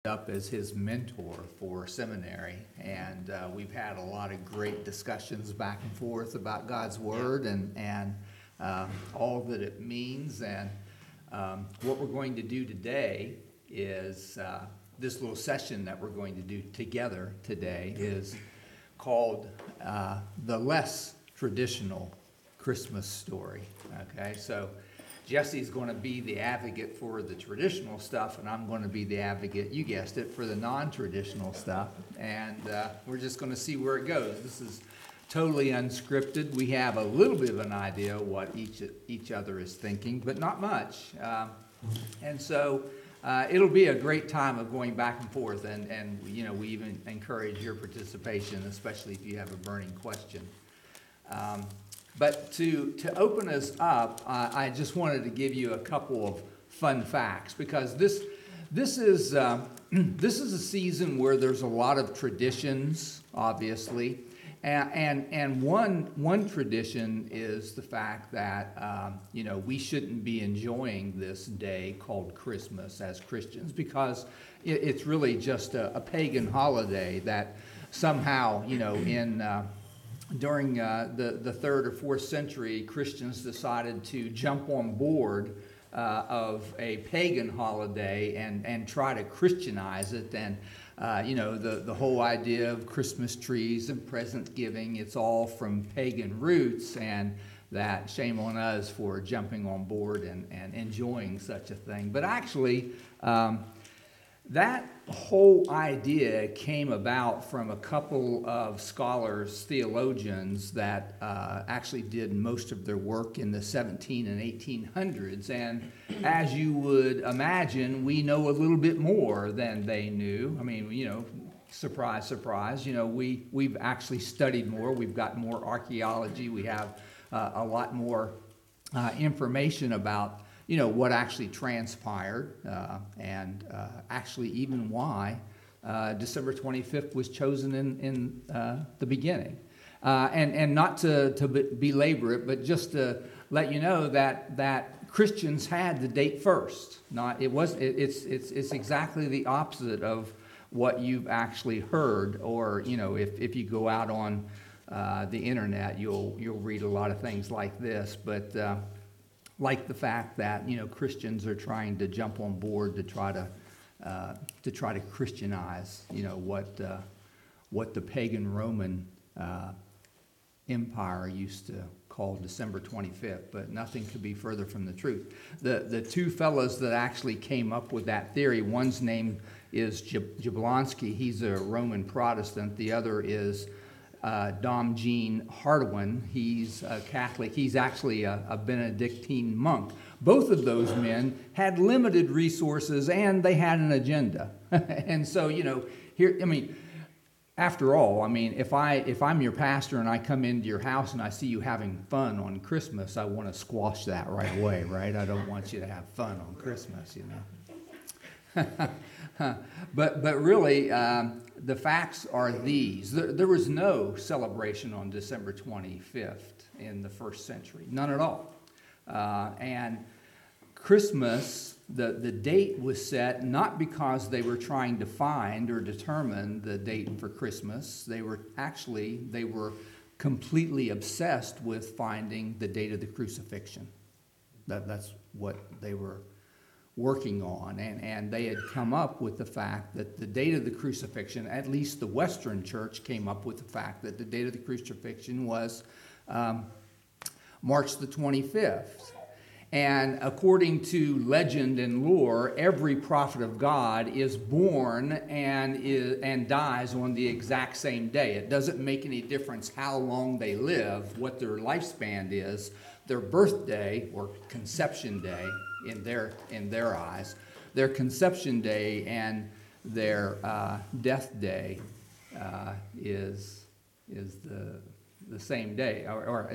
up as his mentor for seminary, and we've had a lot of great discussions back and forth about God's Word and all that it means. And what we're going to do today is this little session that we're going to do together today is called The Less Traditional Christmas Story. Okay, so Jesse's going to be the advocate for the traditional stuff, and I'm going to be the advocate, you guessed it, for the non-traditional stuff. And we're just going to see where it goes. This is totally unscripted. We have a little bit of an idea what each other is thinking, but not much. And so it'll be a great time of going back and forth, and you know, we even encourage your participation, especially if you have a burning question. But to open us up, I just wanted to give you a couple of fun facts, because this is a season where there's a lot of traditions, obviously, and one tradition is the fact that you know, we shouldn't be enjoying this day called Christmas as Christians, because it's really just a pagan holiday that somehow, you know, during the 3rd or 4th century, Christians decided to jump on board of a pagan holiday and try to Christianize it. And, you know, the whole idea of Christmas trees and present giving, it's all from pagan roots, and that shame on us for jumping on board and enjoying such a thing. But actually, that whole idea came about from a couple of scholars, theologians, that actually did most of their work in the 17 and 1800s. And as you would imagine, we know a little bit more than they knew. I mean, you know, surprise, surprise. You know, we've actually studied more. We've got more archaeology. We have a lot more information about, you know, what actually transpired, and actually even why December 25th was chosen in the beginning. And not to belabor it, but just to let you know that Christians had the date first. It's exactly the opposite of what you've actually heard, or, you know, if you go out on the internet, you'll read a lot of things like this, but like the fact that, you know, Christians are trying to jump on board to try to Christianize, you know, what the pagan Roman Empire used to call December 25th, but nothing could be further from the truth. The two fellows that actually came up with that theory, one's name is Jablonski. He's a Roman Protestant. The other is Dom Jean Hardwin. He's a Catholic. He's actually a Benedictine monk. Both of those men had limited resources, and they had an agenda. And so, you know, here, I mean, after all, I mean, if I'm your pastor and I come into your house and I see you having fun on Christmas, I want to squash that right away, right? I don't want you to have fun on Christmas, you know. But really, the facts are these. There was no celebration on December 25th in the 1st century, none at all. And Christmas, the date was set not because they were trying to find or determine the date for Christmas. They were completely obsessed with finding the date of the crucifixion. That's what they were working on, and they had come up with the fact that the date of the crucifixion, at least the Western Church came up with the fact that the date of the crucifixion was March the 25th. And according to legend and lore, every prophet of God is born and dies on the exact same day. It doesn't make any difference how long they live, what their lifespan is. Their birthday, or conception day in their eyes, their conception day and their death day is the same day, or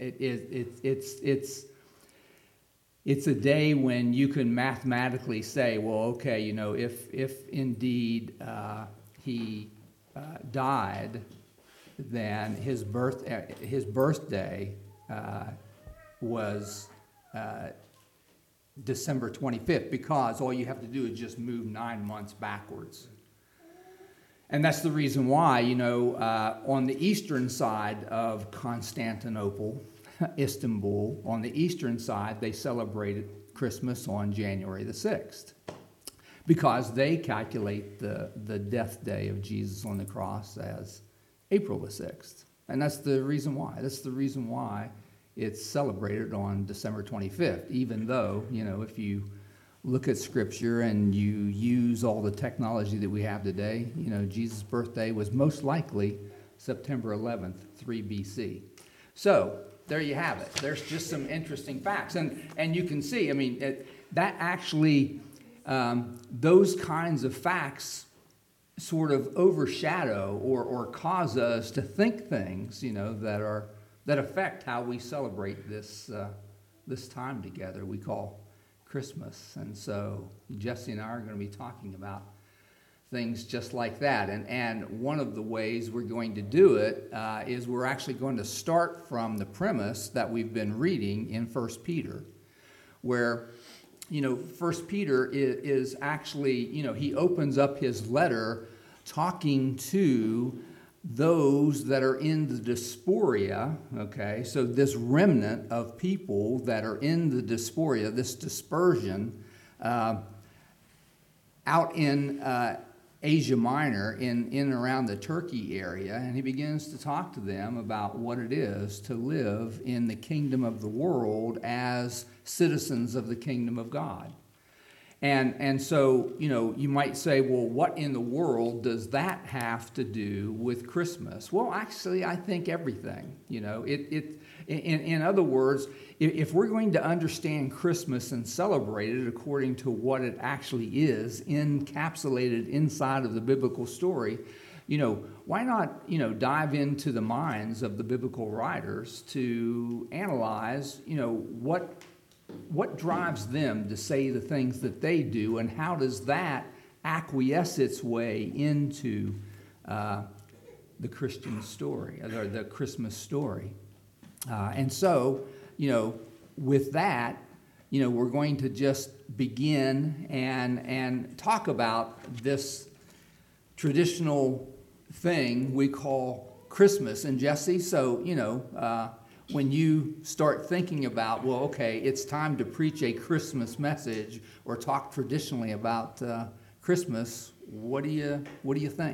it's a day when you can mathematically say, well, okay, you know, if indeed he died, then his birthday was December 25th, because all you have to do is just move 9 months backwards. And that's the reason why, on the eastern side of Constantinople, Istanbul, on the eastern side, they celebrated Christmas on January the 6th, because they calculate the death day of Jesus on the cross as April the 6th. And that's the reason why. That's the reason why it's celebrated on December 25th, even though, if you look at Scripture and you use all the technology that we have today, Jesus' birthday was most likely September 11th, 3 BC. So there you have it. There's just some interesting facts. And you can see, that actually, those kinds of facts sort of overshadow or cause us to think things, that affect how we celebrate this time together we call Christmas. And so Jesse and I are going to be talking about things just like that. And one of the ways we're going to do it is we're actually going to start from the premise that we've been reading in 1 Peter, where 1 Peter is actually, he opens up his letter talking to those that are in the diaspora, okay? So this remnant of people that are in the diaspora, this dispersion, out in Asia Minor, in and around the Turkey area, and he begins to talk to them about what it is to live in the kingdom of the world as citizens of the kingdom of God. And so, you might say, well, what in the world does that have to do with Christmas? Well, actually, I think everything. In other words, if we're going to understand Christmas and celebrate it according to what it actually is, encapsulated inside of the biblical story, why not, dive into the minds of the biblical writers to analyze, what drives them to say the things that they do, and how does that acquiesce its way into the Christian story, or the Christmas story. And so, with that, we're going to just begin and talk about this traditional thing we call Christmas. And Jesse, so, when you start thinking about, well, okay, it's time to preach a Christmas message or talk traditionally about Christmas, what do you think?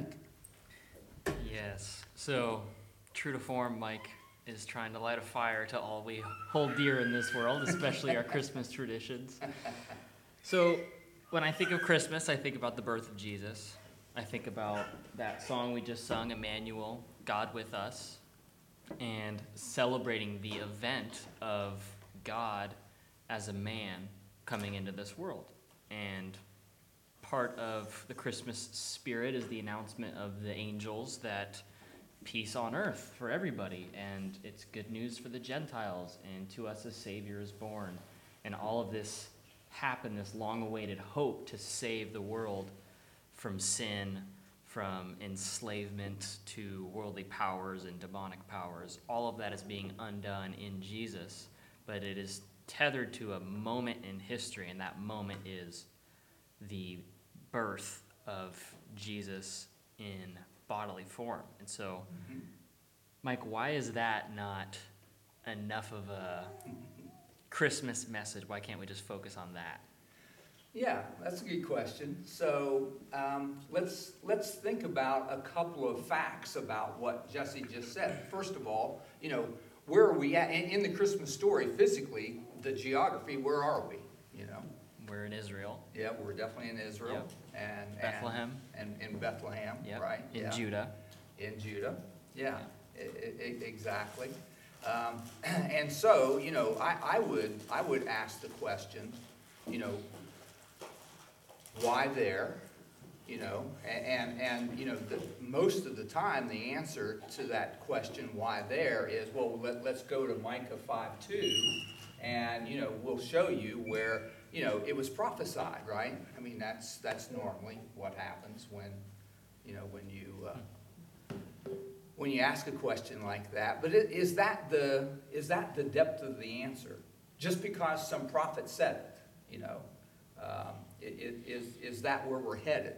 Yes. So, true to form, Mike is trying to light a fire to all we hold dear in this world, especially our Christmas traditions. So, when I think of Christmas, I think about the birth of Jesus. I think about that song we just sung, Emmanuel, God with us, and celebrating the event of God as a man coming into this world. And part of the Christmas spirit is the announcement of the angels that peace on earth for everybody, and it's good news for the Gentiles, and to us a Savior is born. And all of this happened, this long-awaited hope to save the world from sin, from enslavement to worldly powers and demonic powers. All of that is being undone in Jesus, but it is tethered to a moment in history, and that moment is the birth of Jesus in bodily form. And so, Mike, why is that not enough of a Christmas message? Why can't we just focus on that? Yeah, that's a good question. So let's think about a couple of facts about what Jesse just said. First of all, where are we at in the Christmas story physically? The geography, where are we? We're in Israel. Yeah, we're definitely in Israel. Yep. And Bethlehem. And in Bethlehem, Yep. right? In Judah. In Judah, yeah. Exactly. And so, I would ask the question, why there? Most of the time the answer to that question, why there, is, well, let's go to Micah 5:2, and we'll show you where it was prophesied, right? I mean, that's normally what happens when you ask a question like that. But is that the depth of the answer? Just because some prophet said it? You know, is that where we're headed?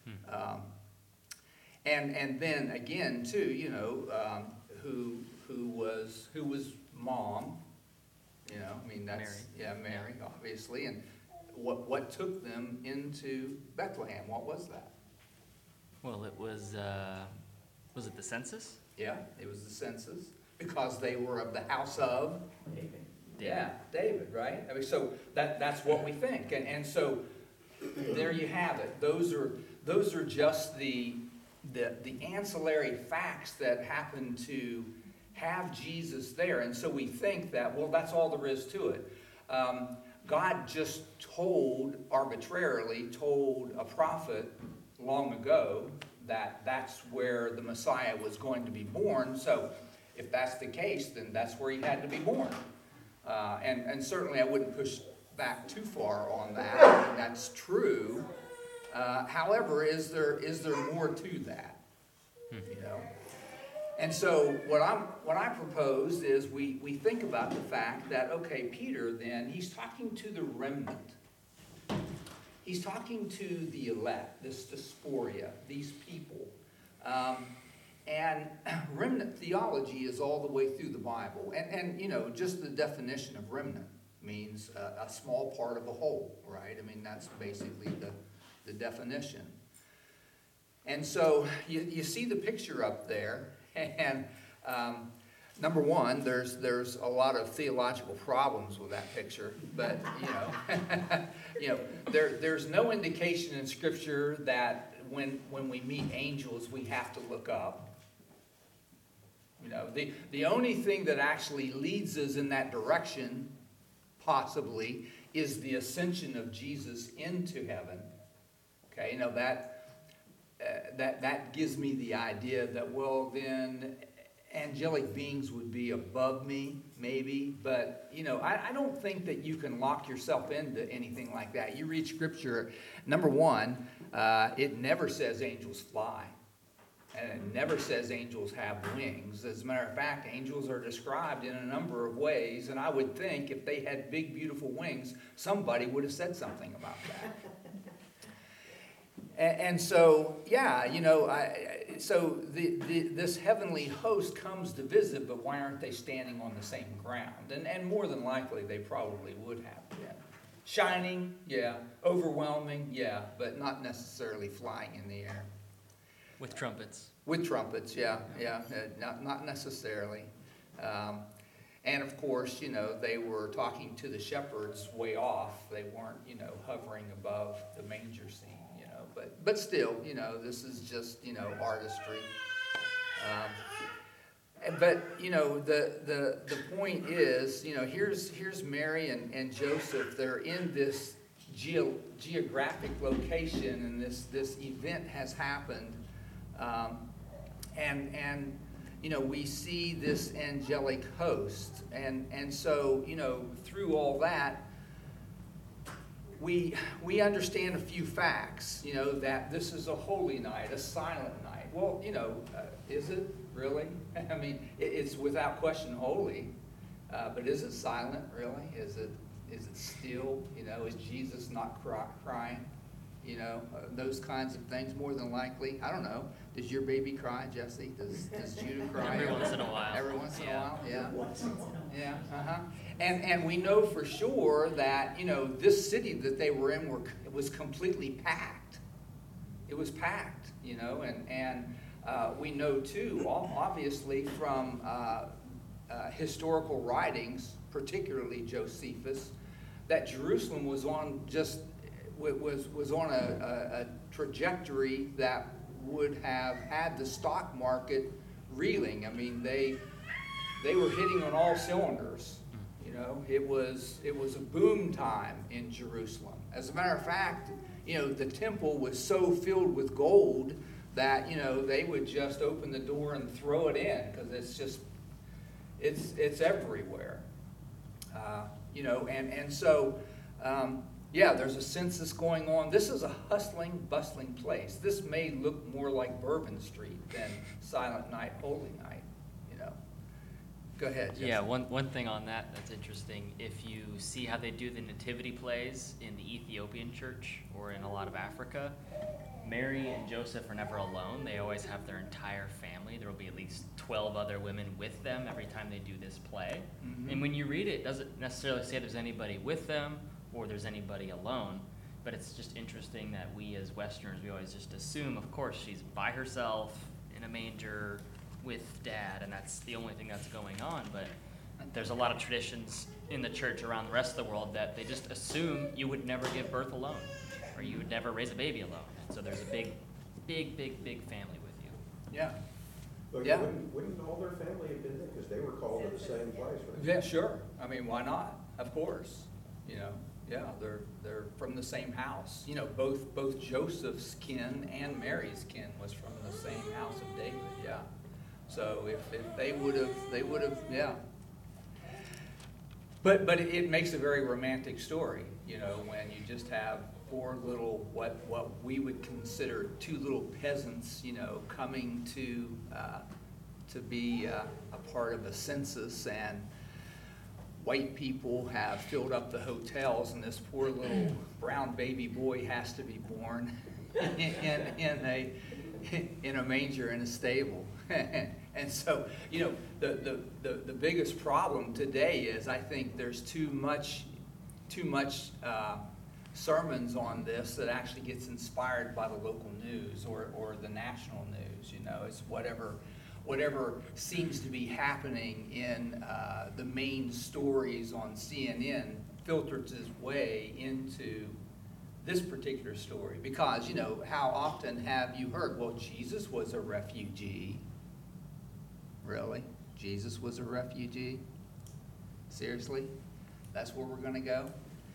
And then again too, you know, who was mom? You know, I mean that's Mary, obviously, and what took them into Bethlehem? What was that? Well, it was it the census? Yeah, it was the census, because they were of the house of David. Yeah, David, right? I mean, so that's what we think, and so there you have it. Those are just the ancillary facts that happen to have Jesus there, and so we think that, well, that's all there is to it. God just arbitrarily told a prophet long ago that that's where the Messiah was going to be born. So if that's the case, then that's where he had to be born. And certainly I wouldn't push back too far on that. I mean, that's true. However, is there more to that? You know? And so what I propose is we think about the fact that, okay, Peter then, he's talking to the remnant. He's talking to the elect, this diaspora, these people. And remnant theology is all the way through the Bible. And you know, just the definition of remnant means a small part of a whole, right? I mean, that's basically the definition. And so you see the picture up there, and number one, there's a lot of theological problems with that picture, but you know, there's no indication in Scripture that when we meet angels we have to look up. You know, the only thing that actually leads us in that direction, possibly, is the ascension of Jesus into heaven. Okay, you know, that gives me the idea that, well, then angelic beings would be above me, maybe, but, you know, I don't think that you can lock yourself into anything like that. You read Scripture, number one, it never says angels fly, and it never says angels have wings. As a matter of fact, angels are described in a number of ways, and I would think if they had big, beautiful wings, somebody would have said something about that. And so, yeah, you know, so this heavenly host comes to visit, but why aren't they standing on the same ground? And more than likely, they probably would have been. Shining, yeah. Overwhelming, yeah. But not necessarily flying in the air. With trumpets. With trumpets, yeah. Not necessarily. And of course, you know, they were talking to the shepherds way off. They weren't, you know, hovering above the manger scene. But still, you know, this is just, you know, artistry. But, you know, the point is, you know, here's Mary and Joseph. They're in this geographic location, and this event has happened. And you know, we see this angelic host. And so, you know, through all that, we understand a few facts, you know, that this is a holy night, a silent night. Well, you know, is it really? I mean, it's without question holy, but is it silent, really? Is it still? You know, is Jesus not crying? You know, those kinds of things, more than likely. I don't know. Does your baby cry, Jesse? Does Judah cry? Every once in a while. Every once in a while, yeah. Yeah, And we know for sure that, you know, this city that they were in was completely packed. It was packed, you know, and we know too, obviously from historical writings, particularly Josephus, that Jerusalem was on a trajectory that would have had the stock market reeling. I mean, they were hitting on all cylinders. You know, it was a boom time in Jerusalem. As a matter of fact, you know, the temple was so filled with gold that, you know, they would just open the door and throw it in, because it's everywhere. You know, and so. Yeah, there's a census going on. This is a hustling, bustling place. This may look more like Bourbon Street than Silent Night, Holy Night, you know. Go ahead, Jesse. Yeah, one thing on that's interesting. If you see how they do the nativity plays in the Ethiopian church or in a lot of Africa, Mary and Joseph are never alone. They always have their entire family. There will be at least 12 other women with them every time they do this play. Mhm. And when you read it, it doesn't necessarily say there's anybody with them or there's anybody alone. But it's just interesting that we as Westerners, we always just assume, of course, she's by herself in a manger with dad, and that's the only thing that's going on. But there's a lot of traditions in the church around the rest of the world that they just assume you would never give birth alone, or you would never raise a baby alone. So there's a big family with you. Yeah. But Yeah. wouldn't all their family have been there? Because they were called to the same place, right? Yeah, sure. I mean, why not? Of course. You know, yeah, they're from the same house. You know, both Joseph's kin and Mary's kin was from the same house of David. Yeah. So if they would have, yeah. But it makes a very romantic story, you know, when you just have four little, what we would consider two little peasants, you know, coming to be a part of a census, and white people have filled up the hotels, and this poor little brown baby boy has to be born in a manger in a stable. And so, you know, the biggest problem today is, I think there's too much sermons on this that actually gets inspired by the local news or the national news. You know, it's whatever seems to be happening in the main stories on CNN filters its way into this particular story. Because, you know, how often have you heard, well, Jesus was a refugee? Really? Jesus was a refugee? Seriously? That's where we're going to go?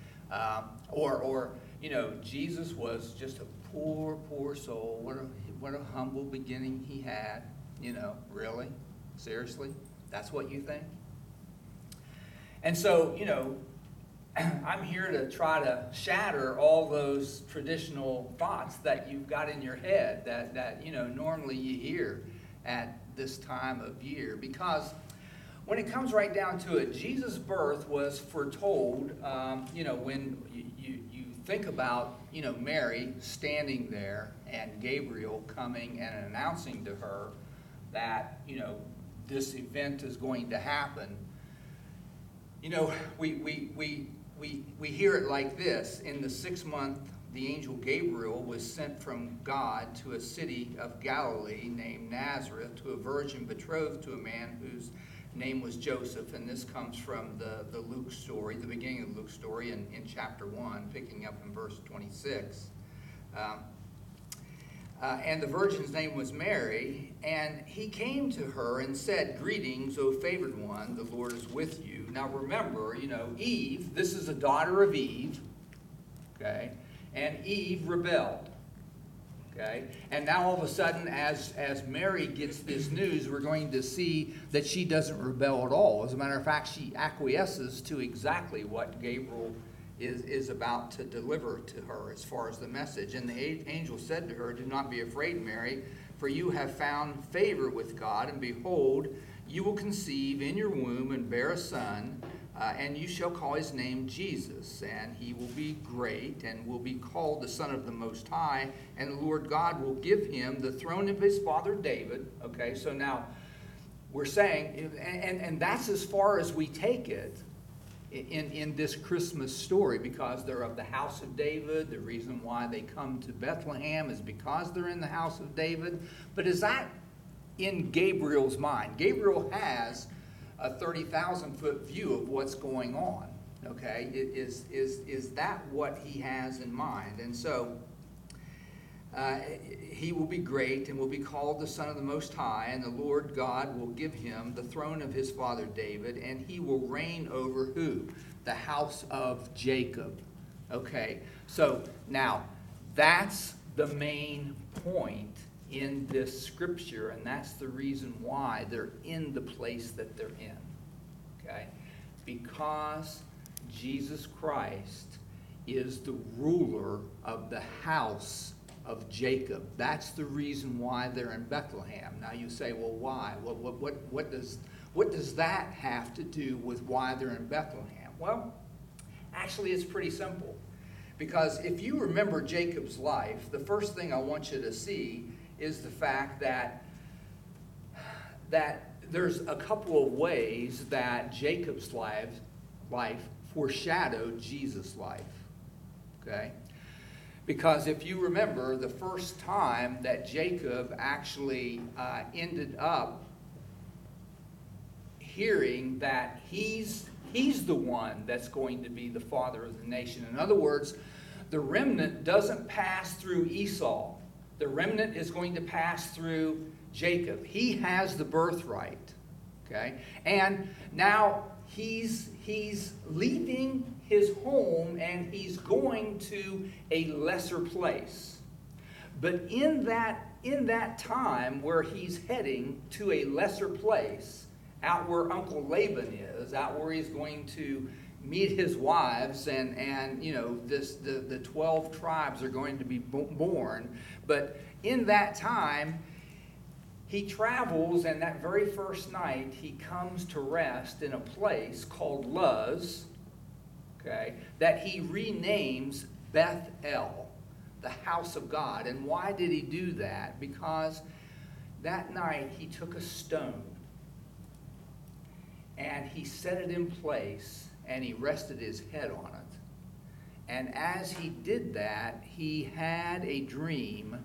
Or you know, Jesus was just a poor soul. What a humble beginning he had. You know, really? Seriously? That's what you think? And so, you know, I'm here to try to shatter all those traditional thoughts that you've got in your head that you know, normally you hear at this time of year. Because when it comes right down to it, Jesus' birth was foretold, you know, when you think about, you know, Mary standing there and Gabriel coming and announcing to her that, you know, this event is going to happen. You know, we hear it like this. In the 6th month, the angel Gabriel was sent from God to a city of Galilee named Nazareth, to a virgin betrothed to a man whose name was Joseph. And this comes from the Luke story, the beginning of the Luke story in chapter 1, picking up in verse 26. And the virgin's name was Mary, and he came to her and said, "Greetings, O favored one, the Lord is with you." Now remember, you know, Eve, this is a daughter of Eve, okay? And Eve rebelled, okay? And now all of a sudden, as Mary gets this news, we're going to see that she doesn't rebel at all. As a matter of fact, she acquiesces to exactly what Gabriel is about to deliver to her as far as the message. And the angel said to her, "Do not be afraid, Mary, for you have found favor with God, and behold, you will conceive in your womb and bear a son, and you shall call his name Jesus, and he will be great and will be called the Son of the Most High, and the Lord God will give him the throne of his father David." Okay, so now we're saying, and that's as far as we take it in this Christmas story, because they're of the house of David. The reason why they come to Bethlehem is because they're in the house of David. But is that in Gabriel's mind? Gabriel has a 30,000-foot view of what's going on. Okay, is that what he has in mind? And so he will be great and will be called the Son of the Most High, and the Lord God will give him the throne of his father David, and he will reign over who? The house of Jacob. Okay, so now that's the main point in this scripture, and that's the reason why they're in the place that they're in. Okay, because Jesus Christ is the ruler of the house of Jacob. That's the reason why they're in Bethlehem. Now you say, well, why? What What does that have to do with why they're in Bethlehem? Well, actually, it's pretty simple. Because if you remember Jacob's life, the first thing I want you to see is the fact that there's a couple of ways that Jacob's life foreshadowed Jesus' life. Okay? Because if you remember, the first time that Jacob actually ended up hearing that he's the one that's going to be the father of the nation. In other words, the remnant doesn't pass through Esau. The remnant is going to pass through Jacob. He has the birthright. Okay? And now he's leaving his home and he's going to a lesser place. But in that time where he's heading to a lesser place, out where Uncle Laban is, out where he's going to meet his wives, and you know, the 12 tribes are going to be born. But in that time, he travels, and that very first night, he comes to rest in a place called Luz, okay, that he renames Bethel, the house of God. And why did he do that? Because that night he took a stone and he set it in place and he rested his head on it. And as he did that, he had a dream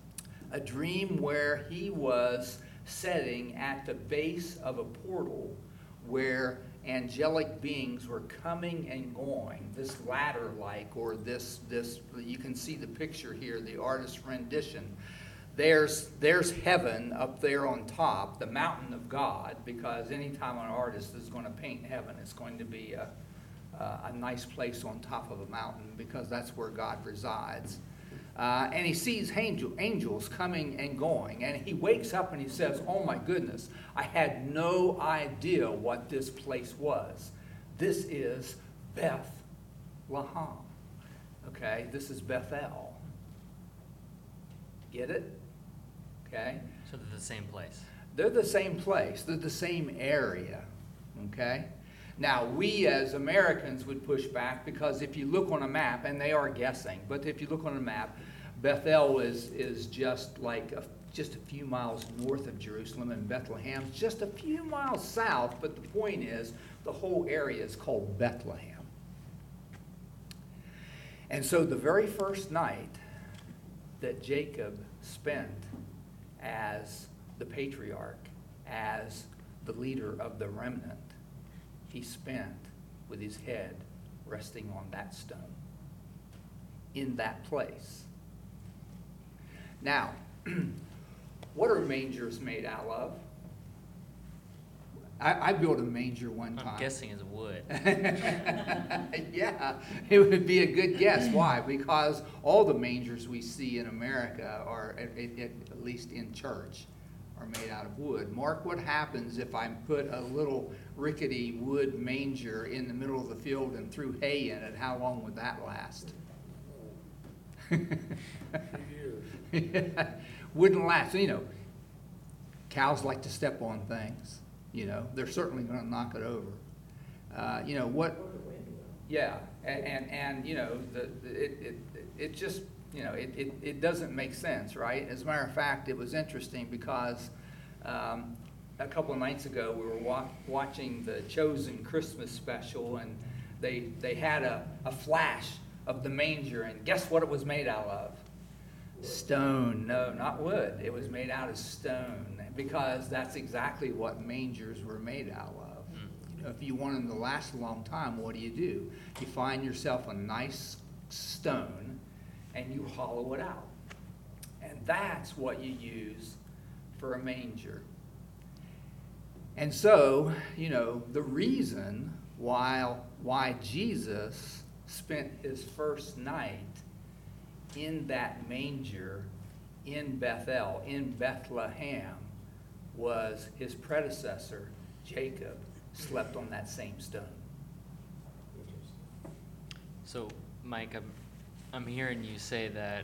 where he was sitting at the base of a portal where angelic beings were coming and going, this ladder-like, or this, you can see the picture here, the artist's rendition. There's heaven up there on top, the mountain of God, because anytime an artist is going to paint heaven, it's going to be a nice place on top of a mountain, because that's where God resides. And he sees angels coming and going. And he wakes up and he says, oh my goodness, I had no idea what this place was. This is Bethlehem. Okay, this is Bethel. Get it? Okay? So they're the same place. They're the same place. They're the same area. Okay? Now, we as Americans would push back, because if you look on a map, and they are guessing, but if you look on a map, Bethel is just like just a few miles north of Jerusalem, and Bethlehem's just a few miles south, but the point is, the whole area is called Bethlehem. And so the very first night that Jacob spent as the patriarch, as the leader of the remnant, he spent with his head resting on that stone, in that place. Now, what are mangers made out of? I built a manger one time. I'm guessing it's wood. Yeah, it would be a good guess. Why? Because all the mangers we see in America, are, at least in church, are made out of wood. Mark, what happens if I put a little rickety wood manger in the middle of the field and threw hay in it? How long would that last? Wouldn't last. You know, cows like to step on things. You know, they're certainly going to knock it over. You know what? Yeah, and you know, it just, you know, it doesn't make sense, right? As a matter of fact, it was interesting because a couple of nights ago we were watching the Chosen Christmas special, and they had a flash of the manger, and guess what it was made out of? Stone. No, not wood. It was made out of stone, because that's exactly what mangers were made out of. You know, if you want them to last a long time, what do? You find yourself a nice stone and you hollow it out. And that's what you use for a manger. And so, you know, the reason why Jesus spent his first night in that manger in Bethel, in Bethlehem, was his predecessor, Jacob, slept on that same stone. So, Mike, I'm hearing you say that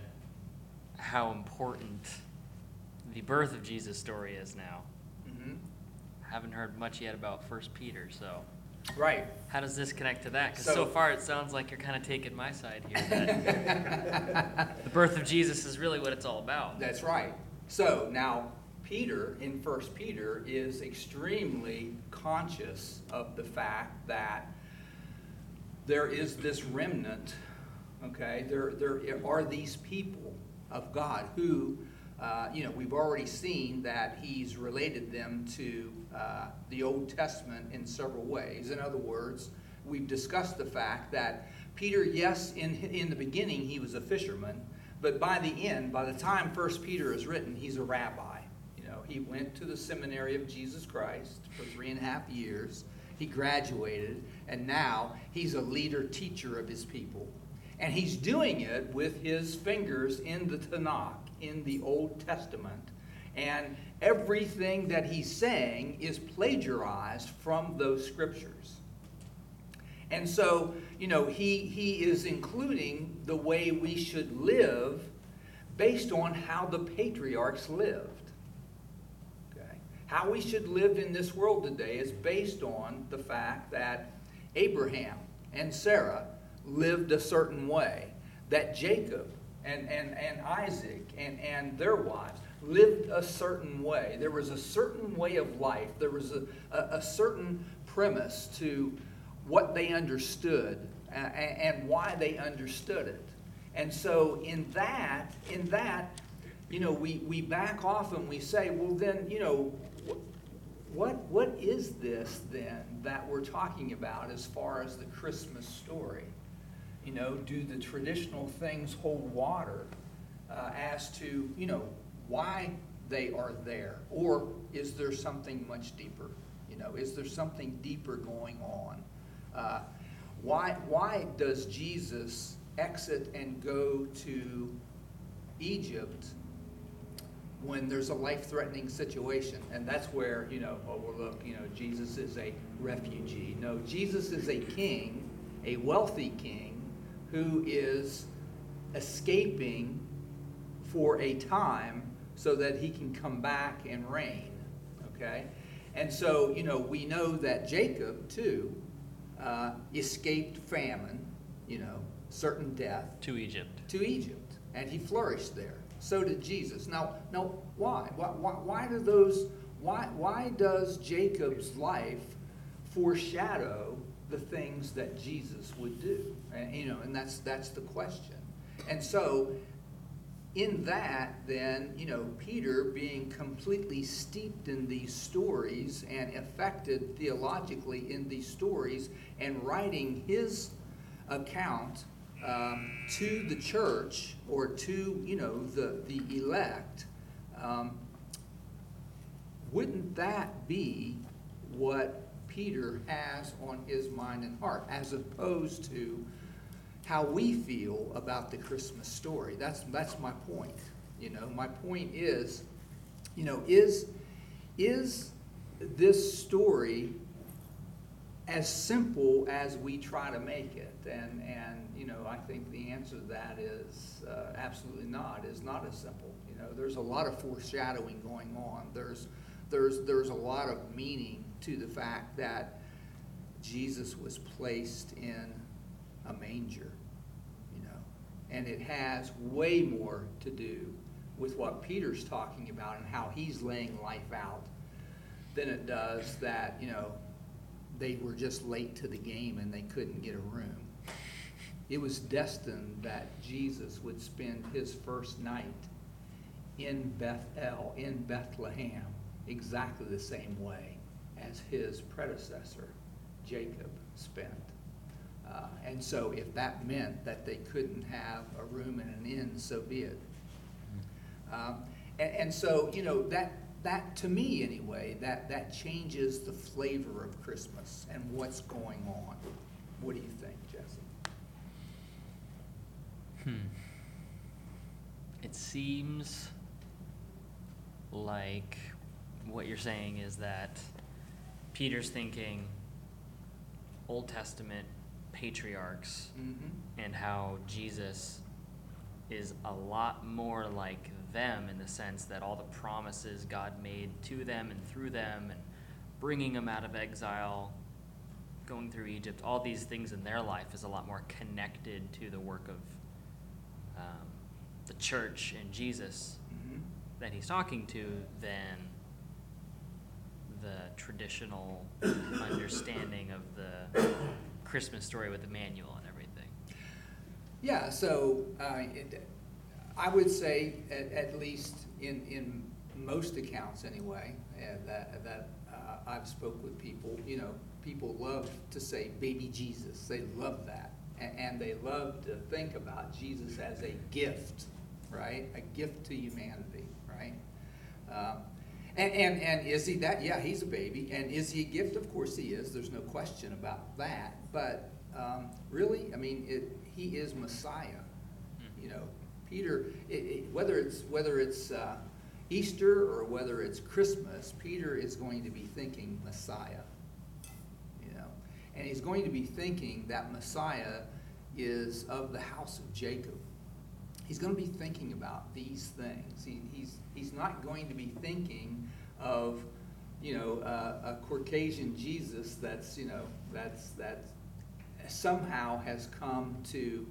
how important the birth of Jesus story is now. Mm-hmm. haven't heard much yet about First Peter, so Right. how does this connect to that? Because So- so far it sounds like you're kind of taking my side here. That the birth of Jesus is really what it's all about. That's right. So now, Peter, in First Peter, is extremely conscious of the fact that there is this remnant, okay? There are these people of God who, we've already seen that he's related them to the Old Testament in several ways. In other words, we've discussed the fact that Peter, yes, in the beginning he was a fisherman, but by the end, by the time First Peter is written, he's a rabbi. He went to the seminary of Jesus Christ for 3.5 years. He graduated, and now he's a leader teacher of his people. And he's doing it with his fingers in the Tanakh, in the Old Testament. And everything that he's saying is plagiarized from those scriptures. And so, he is including the way we should live based on how the patriarchs lived. Okay? How we should live in this world today is based on the fact that Abraham and Sarah lived a certain way, that Jacob and Isaac and their wives lived a certain way. There was a certain way of life. There was a certain premise to what they understood and why they understood it. And so in that, we back off and we say, well then, what is this then that we're talking about as far as the Christmas story? Do the traditional things hold water as to, why they are there? Or is there something much deeper? Is there something deeper going on? Why does Jesus exit and go to Egypt when there's a life-threatening situation? And that's where, Jesus is a refugee. No, Jesus is a king, a wealthy king, who is escaping for a time so that he can come back and reign, okay? And so, we know that Jacob, too, escaped famine, certain death. To Egypt. To Egypt, and he flourished there. So did Jesus. Now, why? Why does Jacob's life foreshadow the things that Jesus would do? And that's the question. And so, in that, then, Peter, being completely steeped in these stories and affected theologically in these stories, and writing his account to the church or to, the elect, wouldn't that be what Peter has on his mind and heart, as opposed to how we feel about the Christmas story? That's my point. My point is, is this story as simple as we try to make it? And I think the answer to that is absolutely not. It's not as simple. There's a lot of foreshadowing going on. There's a lot of meaning to the fact that Jesus was placed in a manger, and it has way more to do with what Peter's talking about and how he's laying life out than it does that, they were just late to the game and they couldn't get a room. It was destined that Jesus would spend his first night in Bethel, in Bethlehem, exactly the same way as his predecessor, Jacob, spent. And so if that meant that they couldn't have a room in an inn, so be it. And so, that to me anyway, that changes the flavor of Christmas and what's going on. What do you think, Jesse? It seems like what you're saying is that Peter's thinking Old Testament patriarchs, and how Jesus is a lot more like them in the sense that all the promises God made to them and through them and bringing them out of exile, going through Egypt, all these things in their life is a lot more connected to the work of the church and Jesus that he's talking to than the traditional understanding of the Christmas story with Emmanuel and everything. Yeah, so I would say, at least in most accounts anyway, that I've spoke with people, people love to say baby Jesus. They love that. And they love to think about Jesus as a gift, right? A gift to humanity, right? And is he that? Yeah, he's a baby. And is he a gift? Of course he is. There's no question about that. But really, I mean, he is Messiah. Peter, whether it's Easter or whether it's Christmas, Peter is going to be thinking Messiah. And he's going to be thinking that Messiah is of the house of Jacob. He's going to be thinking about these things. He's not going to be thinking of, a Caucasian Jesus that's somehow has come to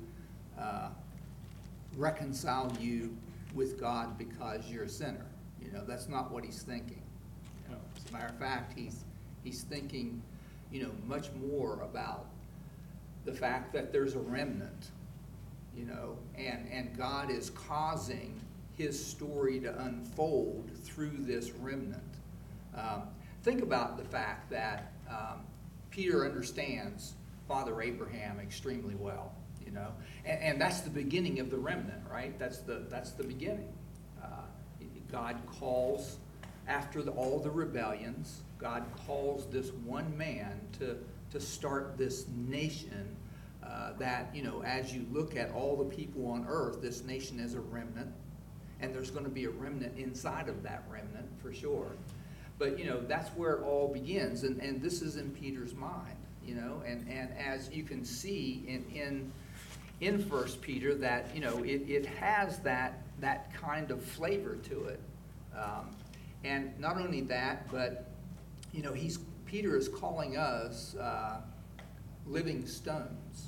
reconcile you with God because you're a sinner. That's not what he's thinking. As a matter of fact, he's thinking, much more about the fact that there's a remnant, and God is causing his story to unfold through this remnant. Think about the fact that Peter understands Father Abraham extremely well, and that's the beginning of the remnant, right? That's the beginning. God calls after all the rebellions. God calls this one man to start this nation that, as you look at all the people on earth, this nation is a remnant, and there's going to be a remnant inside of that remnant for sure. But, that's where it all begins, and this is in Peter's mind, and as you can see in 1 Peter that, it has that kind of flavor to it. And not only that, but Peter is calling us living stones.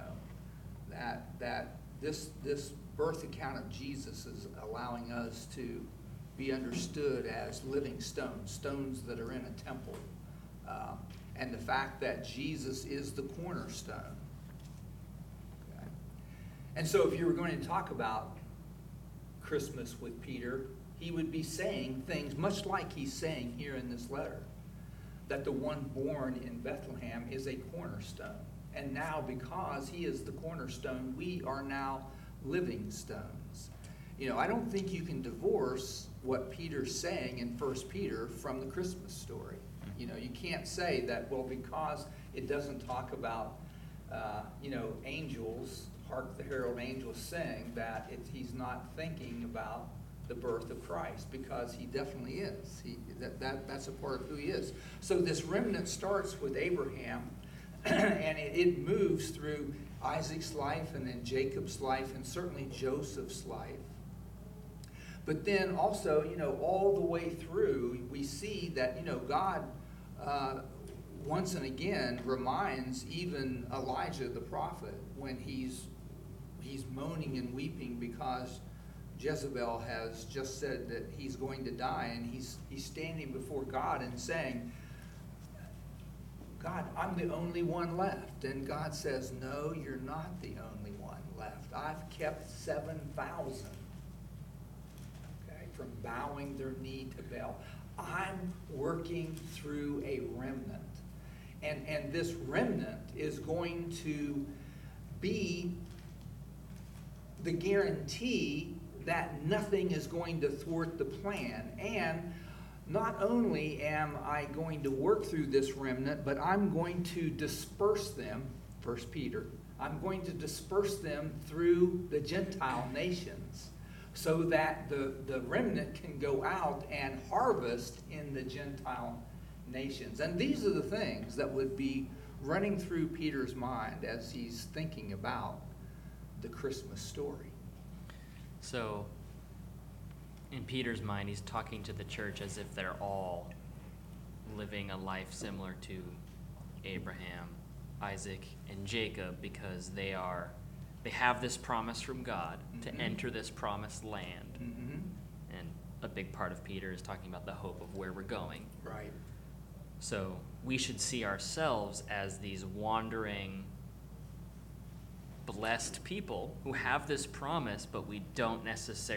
That this birth account of Jesus is allowing us to be understood as living stones that are in a temple, and the fact that Jesus is the cornerstone. Okay. And so, if you were going to talk about Christmas with Peter, he would be saying things much like he's saying here in this letter, that the one born in Bethlehem is a cornerstone. And now, because he is the cornerstone, we are now living stones. I don't think you can divorce what Peter's saying in 1 Peter from the Christmas story. You can't say that, well, because it doesn't talk about, angels, hark the herald angels sing, that he's not thinking about the birth of Christ, because he definitely is. That's a part of who he is. So this remnant starts with Abraham, and it moves through Isaac's life, and then Jacob's life, and certainly Joseph's life. But then also, all the way through, we see that, God once and again reminds even Elijah the prophet when he's moaning and weeping because Jezebel has just said that he's going to die, and he's standing before God and saying, God, I'm the only one left. And God says, no, you're not the only one left. I've kept 7,000 from bowing their knee to Baal. I'm working through a remnant. And this remnant is going to be the guarantee that nothing is going to thwart the plan. And not only am I going to work through this remnant, but I'm going to disperse them, 1 Peter, I'm going to disperse them through the Gentile nations, so that the remnant can go out and harvest in the Gentile nations. And these are the things that would be running through Peter's mind as he's thinking about the Christmas story. So, in Peter's mind, he's talking to the church as if they're all living a life similar to Abraham, Isaac, and Jacob because they have this promise from God to enter this promised land. Mm-hmm. And a big part of Peter is talking about the hope of where we're going. Right. So we should see ourselves as these wandering, blessed people who have this promise, but we can't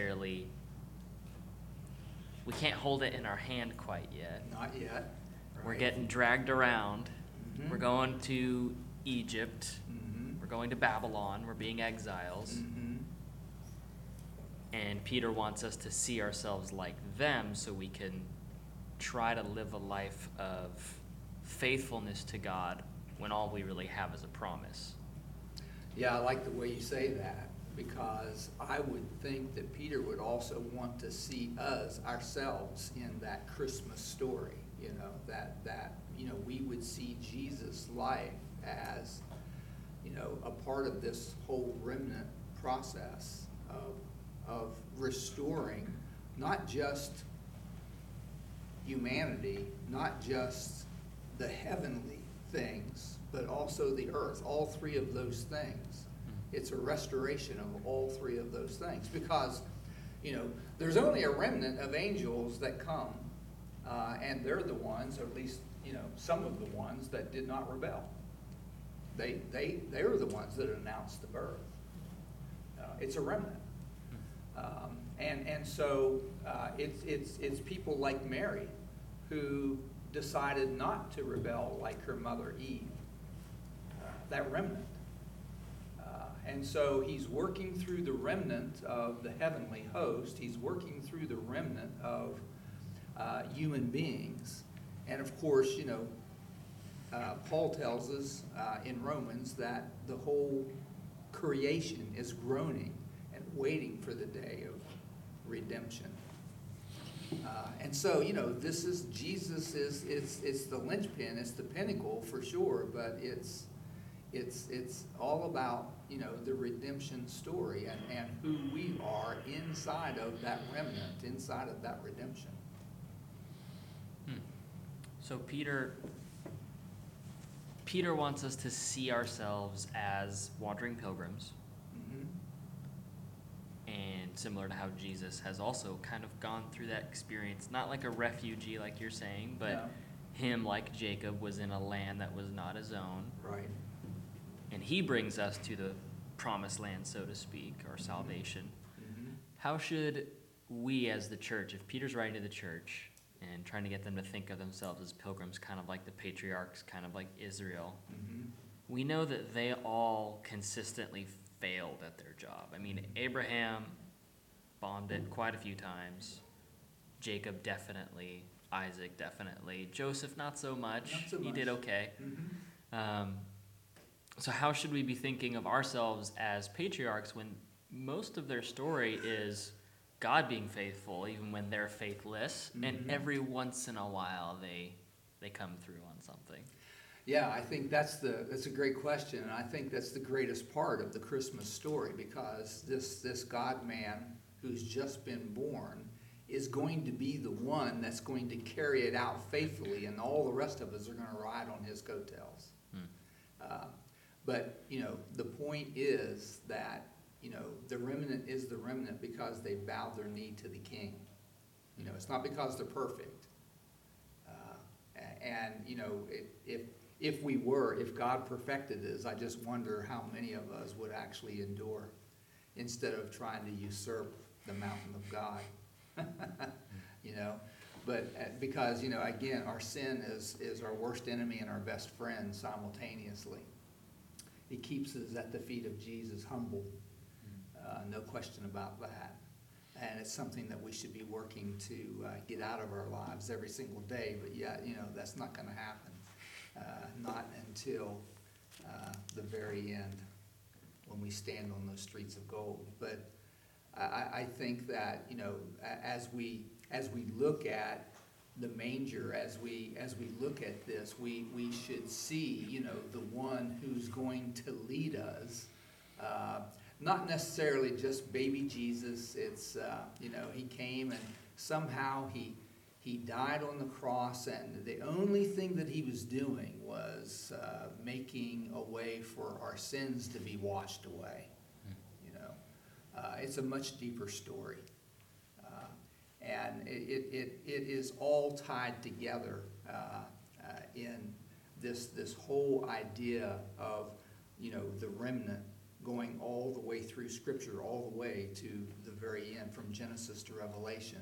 hold it in our hand quite yet. Not yet. We're Right. getting dragged around. Mhm. We're going to Egypt. Mhm. We're going to Babylon. We're being exiles. Mhm. And Peter wants us to see ourselves like them so we can try to live a life of faithfulness to God when all we really have is a promise. Yeah, I like the way you say that, because I would think that Peter would also want to see us, ourselves, in that Christmas story, that we would see Jesus' life as, a part of this whole remnant process of restoring not just humanity, not just the heavenly things, but also the earth, all three of those things. It's a restoration of all three of those things, because, there's only a remnant of angels that come, and they're the ones, or at least, some of the ones that did not rebel. They were the ones that announced the birth. It's a remnant. So it's people like Mary who decided not to rebel like her mother Eve, that remnant. And so he's working through the remnant of the heavenly host. He's working through the remnant of human beings. And of course, Paul tells us in Romans that the whole creation is groaning and waiting for the day of redemption. And so, this is Jesus it's the linchpin, it's the pinnacle for sure, but it's all about, the redemption story and who we are inside of that remnant, inside of that redemption. So Peter wants us to see ourselves as wandering pilgrims. Mm-hmm. And similar to how Jesus has also kind of gone through that experience, not like a refugee like you're saying, but No. him, like Jacob, was in a land that was not his own. Right. And he brings us to the promised land, so to speak, or salvation. Mm-hmm. How should we as the church, if Peter's writing to the church and trying to get them to think of themselves as pilgrims, kind of like the patriarchs, kind of like Israel, Mm-hmm. we know that they all consistently failed at their job. I mean, Abraham bombed it quite a few times. Jacob definitely. Isaac definitely. Joseph not so much. Not so He much. did okay. Mm-hmm. So how should we be thinking of ourselves as patriarchs when most of their story is God being faithful even when they're faithless, and Mhm. every once in a while they come through on something? Yeah, I think that's a great question, and I think that's the greatest part of the Christmas story, because this God-man who's just been born is going to be the one that's going to carry it out faithfully, and all the rest of us are going to ride on his coattails. But the point is that the remnant is the remnant because they bowed their knee to the King. It's not because they're perfect. If God perfected us, I just wonder how many of us would actually endure instead of trying to usurp the mountain of God. But because, again, our sin is our worst enemy and our best friend simultaneously. It keeps us at the feet of Jesus humble, no question about that. And it's something that we should be working to get out of our lives every single day. But yet, that's not going to happen. Not until the very end when we stand on those streets of gold. But I think that, as we look at the manger, as we look at this, we should see, the one who's going to lead us. Not necessarily just baby Jesus. It's, he came and somehow He died on the cross, and the only thing that he was doing was making a way for our sins to be washed away. You know, it's a much deeper story, and it is all tied together in this whole idea of, you know, the remnant going all the way through Scripture, all the way to the very end, from Genesis to Revelation,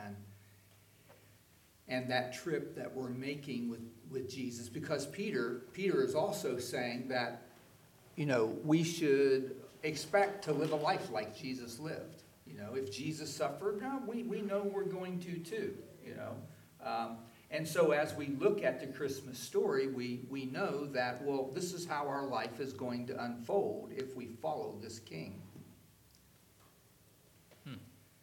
and that trip that we're making with Jesus. Because Peter is also saying that, you know, we should expect to live a life like Jesus lived. You know, if Jesus suffered, no, we know we're going to too, you know. And so as we look at the Christmas story, we know that, well, this is how our life is going to unfold if we follow this king. I have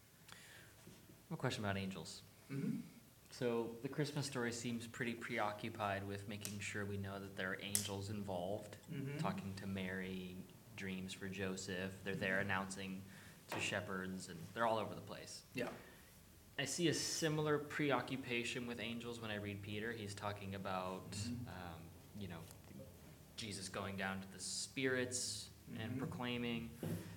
a question about angels. Mm-hmm. So the Christmas story seems pretty preoccupied with making sure we know that there are angels involved, Mm-hmm. talking to Mary, dreams for Joseph. They're there announcing to shepherds, and they're all over the place. Yeah. I see a similar preoccupation with angels when I read Peter. He's talking about, you know, Jesus going down to the spirits and Mhm. proclaiming.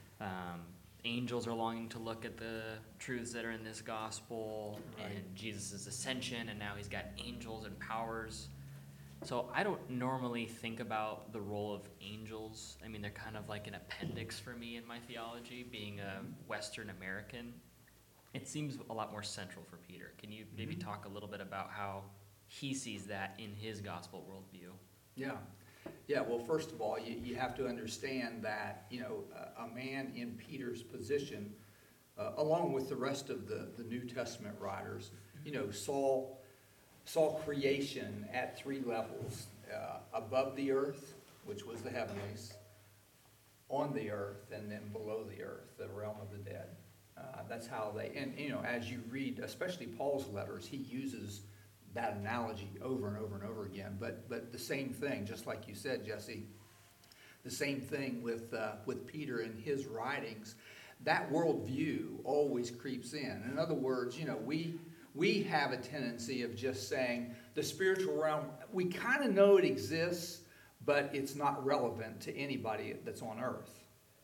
Angels are longing to look at the truths that are in this gospel, Right. and Jesus' ascension, and now he's got angels and powers. So I don't normally think about the role of angels. I mean, they're kind of like an appendix for me in my theology, being a Western American. It seems a lot more central for Peter. Can you maybe Mhm. talk a little bit about how he sees that in his gospel worldview? Yeah. Yeah, well, first of all, you have to understand that, you know, a man in Peter's position, along with the rest of the New Testament writers, you know, saw creation at three levels. Above the earth, which was the heavenlies, on the earth, and then below the earth, the realm of the dead. That's how they, and, you know, as you read, especially Paul's letters, he uses that analogy over and over and over again. But the same thing, just like you said, Jesse, the same thing with Peter in his writings. That worldview always creeps in. In other words, you know, we have a tendency of just saying the spiritual realm, we kind of know it exists, but it's not relevant to anybody that's on earth.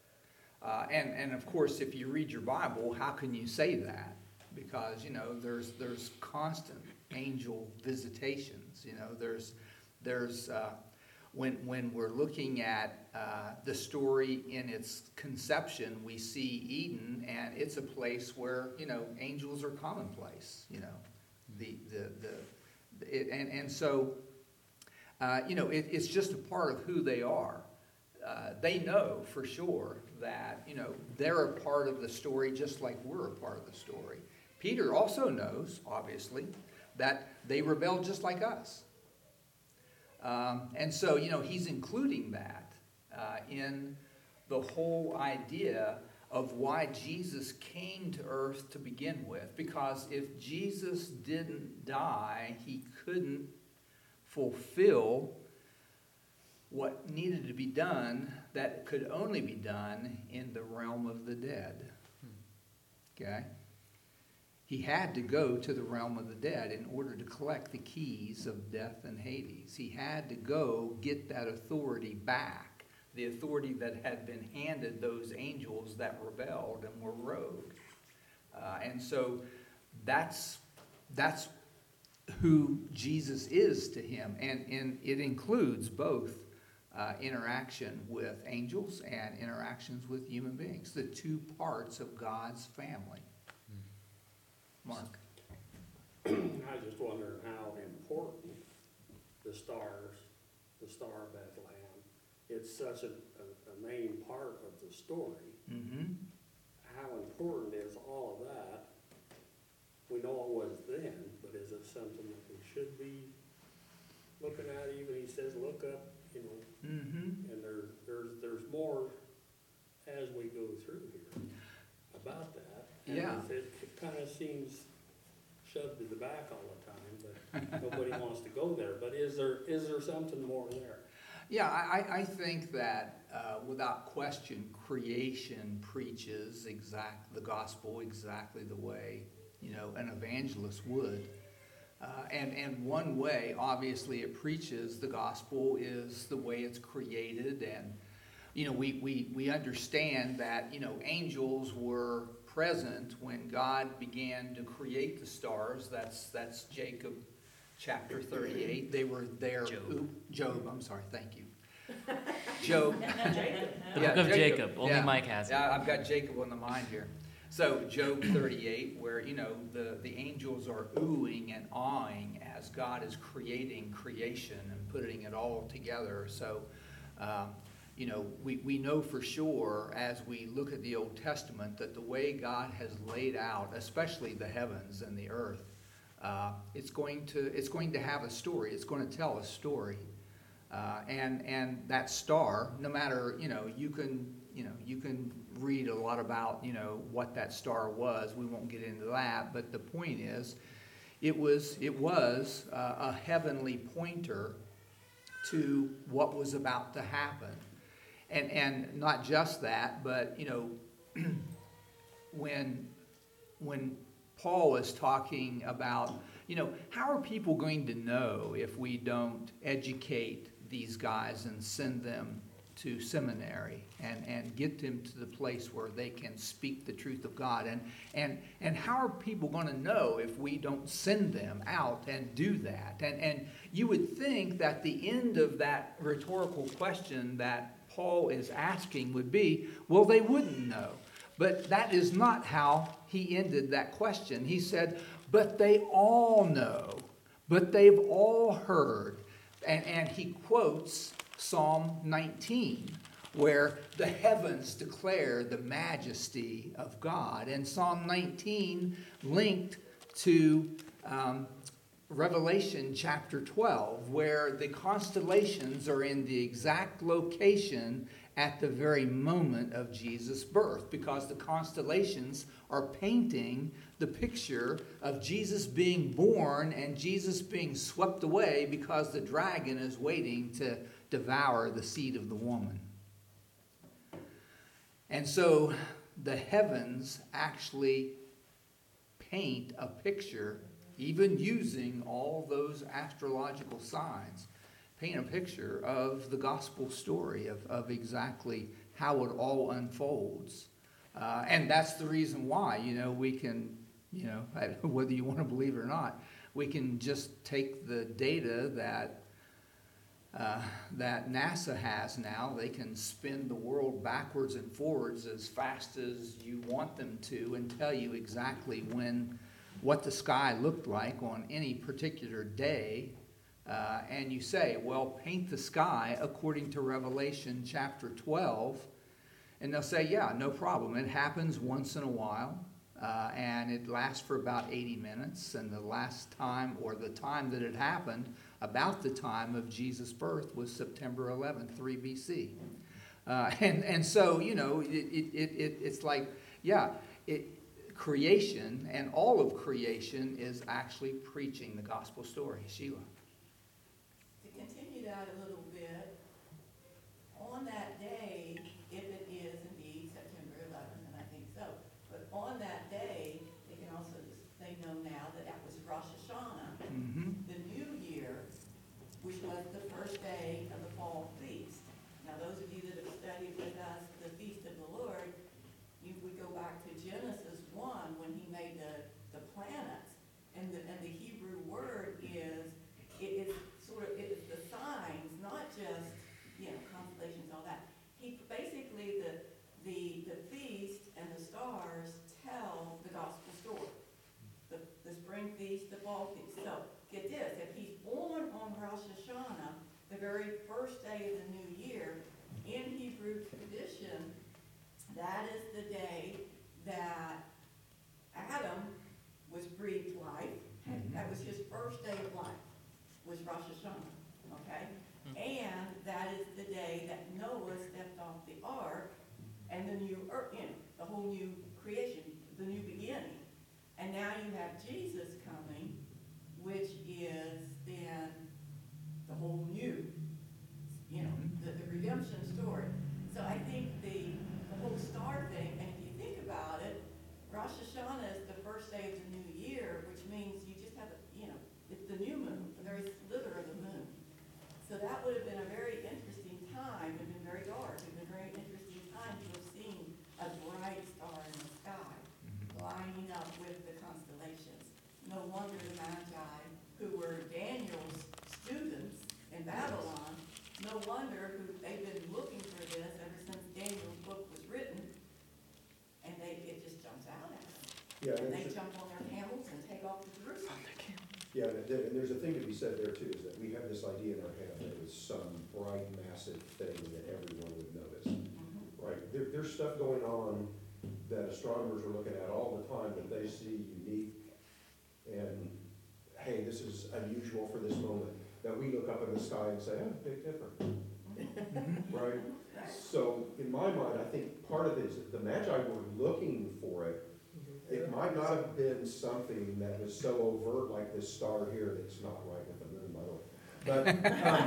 And of course, if you read your Bible, how can you say that? Because, you know, there's constant angel visitations. You know, there's when we're looking at the story in its conception, we see Eden, and it's a place where, you know, angels are commonplace. You know, so you know, it's just a part of who they are. They know for sure that, you know, they're a part of the story just like we're a part of the story. Peter also knows, obviously, that they rebelled just like us. And so, you know, he's including that in the whole idea of why Jesus came to earth to begin with. Because if Jesus didn't die, he couldn't fulfill what needed to be done that could only be done in the realm of the dead. Okay? He had to go to the realm of the dead in order to collect the keys of death and Hades. He had to go get that authority back, the authority that had been handed those angels that rebelled and were rogue. And so that's who Jesus is to him. And it includes both interaction with angels and interactions with human beings, the two parts of God's family. Mark? I was just wondering how important the stars, the Star of Bethlehem, it's such a main part of the story. Mm-hmm. How important is all of that? We know it was then, but is it something that we should be looking at? Even he says, look up, you know, Mm-hmm. and there's more as we go through here about that. And Yeah. It kind of seems shoved to the back all the time, but nobody wants to go there. But is there something more there? Yeah, I think that without question, creation preaches the gospel exactly the way, you know, an evangelist would. And one way, obviously, it preaches the gospel is the way it's created. And, we understand that, angels were present when God began to create the stars. That's Jacob chapter 38. They were there. Job, I'm sorry, thank you. Job. The book of Jacob. Only Mike has it. Yeah, I've got Jacob on the mind here. So Job 38, where, the angels are oohing and awing as God is creating creation and putting it all together. So, we know for sure as we look at the Old Testament that the way God has laid out, especially the heavens and the earth, it's going to have a story. It's going to tell a story. And that star, no matter, you can read a lot about, what that star was. We won't get into that, but the point is, it was a heavenly pointer to what was about to happen. And not just that, but, when Paul is talking about, how are people going to know if we don't educate these guys and send them to seminary and get them to the place where they can speak the truth of God? And how are people going to know if we don't send them out and do that? And you would think that the end of that rhetorical question that Paul is asking would be, well, they wouldn't know. But that is not how he ended that question. He said, but they all know, but they've all heard. And he quotes Psalm 19, where the heavens declare the majesty of God. And Psalm 19 linked to Revelation chapter 12, where the constellations are in the exact location at the very moment of Jesus' birth, because the constellations are painting the picture of Jesus being born and Jesus being swept away because the dragon is waiting to devour the seed of the woman. And so the heavens actually paint a picture, even using all those astrological signs, paint a picture of the gospel story of exactly how it all unfolds. And that's the reason why, we can, whether you want to believe it or not, we can just take the data that NASA has now. They can spin the world backwards and forwards as fast as you want them to and tell you exactly what the sky looked like on any particular day. And you say, well, paint the sky according to Revelation chapter 12. And they'll say, yeah, no problem. It happens once in a while. And it lasts for about 80 minutes. And the last time, or the time that it happened, about the time of Jesus' birth, was September 11th, 3 BC. And so, it's like, creation and all of creation is actually preaching the gospel story. Sheila. To continue that a little bit, on that day, if it is indeed September 11th, and I think so, but on that day, they know now that that was Rosh Hashanah, the new year, which was the first day of the fall feast. Now, those of you that have studied with us the Feast of the Lord, you would go back to Genesis 1 when he made the planets, and the Hebrew word is, it is the signs, not just, constellations, all that. Basically, the feast and the stars tell the gospel story. The spring feast, the fall feast. So, get this, if he's born on Rosh Hashanah, the very first day of the new year, in Hebrew tradition, that is the day that Adam was breathed life. That was his first day of life, was Rosh Hashanah, okay? And that is the day that Noah stepped off the ark, and the new earth, the whole new creation, the new beginning. And now you have Jesus coming, which is then the whole new, the redemption story. So I think the whole star thing, and if you think about it, Rosh Hashanah is the first day of the new year, which means you just have, Yeah, and there's a thing to be said there too, is that we have this idea in our head that it's some bright, massive thing that everyone would notice, right? There's stuff going on that astronomers are looking at all the time that they see unique and, hey, this is unusual for this moment, that we look up in the sky and say, oh, big difference, right? So in my mind, I think part of it is that the Magi were looking for it. It might not have been something that was so overt like this star here that's not right with the moon, by the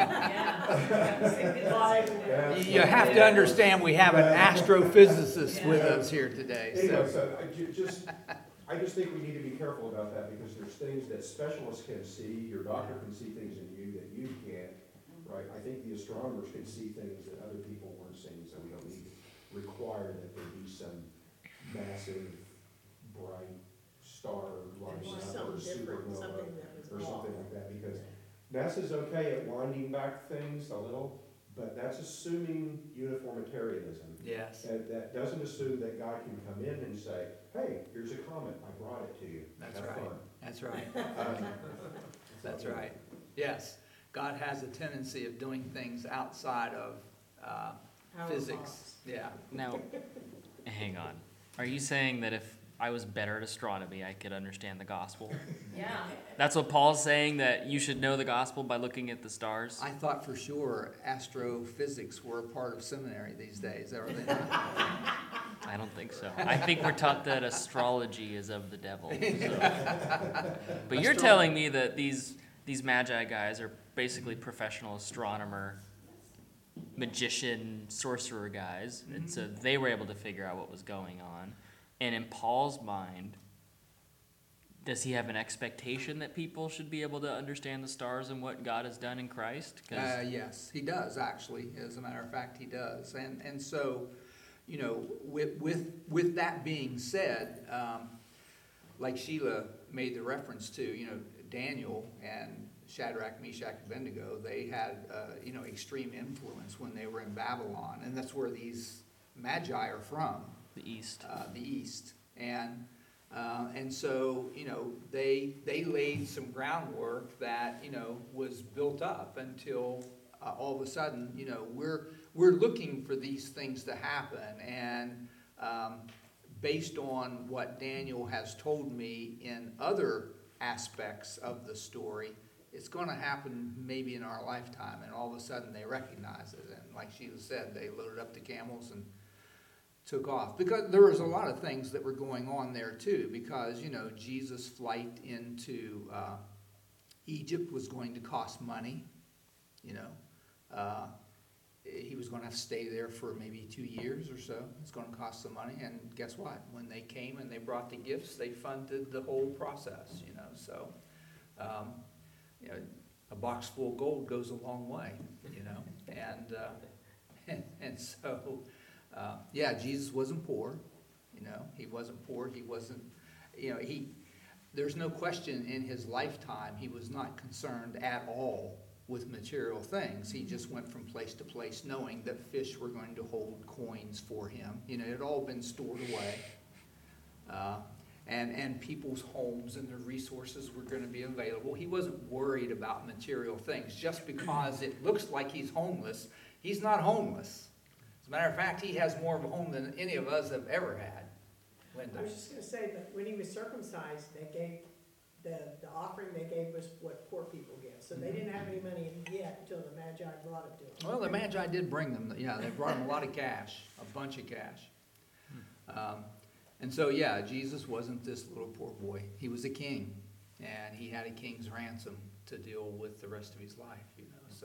way. But, You have to understand, we have an astrophysicist with us here today, anyway, so. so I just think we need to be careful about that because there's things that specialists can see, your doctor can see things in you that you can't, right? I think the astronomers can see things that other people weren't seeing, so we don't need to require that there be some massive, bright star lighting up or supernova or something like that, because NASA's okay at winding back things a little, but that's assuming uniformitarianism. Yes, That doesn't assume that God can come in and say, hey, here's a comet, I brought it to you. that's Have right, fun." that's right, Um, that's right. Yes, God has a tendency of doing things outside of physics, yeah. Now, hang on. Are you saying that if I was better at astronomy, I could understand the gospel? Yeah. That's what Paul's saying, that you should know the gospel by looking at the stars? I thought for sure astrophysics were a part of seminary these days, are they not? I don't think so. I think we're taught that astrology is of the devil. So. But you're telling me that these magi guys are basically professional astronomer, magician, sorcerer guys, and so they were able to figure out what was going on. And in Paul's mind, does he have an expectation that people should be able to understand the stars and what God has done in Christ? 'Cause Yes, he does, actually. As a matter of fact, he does. And so, you know, with that being said, like Sheila made the reference to, you know, Daniel and Shadrach, Meshach, Abednego, they had, you know, extreme influence when they were in Babylon. And that's where these magi are from. the East. The East. And so, you know, they laid some groundwork that, you know, was built up until all of a sudden, you know, we're looking for these things to happen. And based on what Daniel has told me in other aspects of the story, it's going to happen maybe in our lifetime. And all of a sudden they recognize it. And like Sheila said, they loaded up the camels and took off, because there was a lot of things that were going on there too, because, you know, Jesus' flight into Egypt was going to cost money, you know. He was going to have to stay there for maybe 2 years or so. It's going to cost some money, and guess what? When they came and they brought the gifts, they funded the whole process, you know. So, you know, a box full of gold goes a long way, you know, and so. Yeah, Jesus wasn't poor, you know, he wasn't poor, he wasn't, you know, there's no question in his lifetime he was not concerned at all with material things. He just went from place to place knowing that fish were going to hold coins for him. You know, it had all been stored away. And people's homes and their resources were going to be available. He wasn't worried about material things. Just because it looks like he's homeless, he's not homeless. As a matter of fact, he has more of a home than any of us have ever had. Linda. I was just gonna say, but when he was circumcised, they gave, the offering they gave was what poor people give. So they didn't have any money yet until the Magi brought it to them. Well, the Magi did bring them, yeah, they brought him a lot of cash, a bunch of cash. And so, yeah, Jesus wasn't this little poor boy. He was a king, and he had a king's ransom to deal with the rest of his life, you know, so.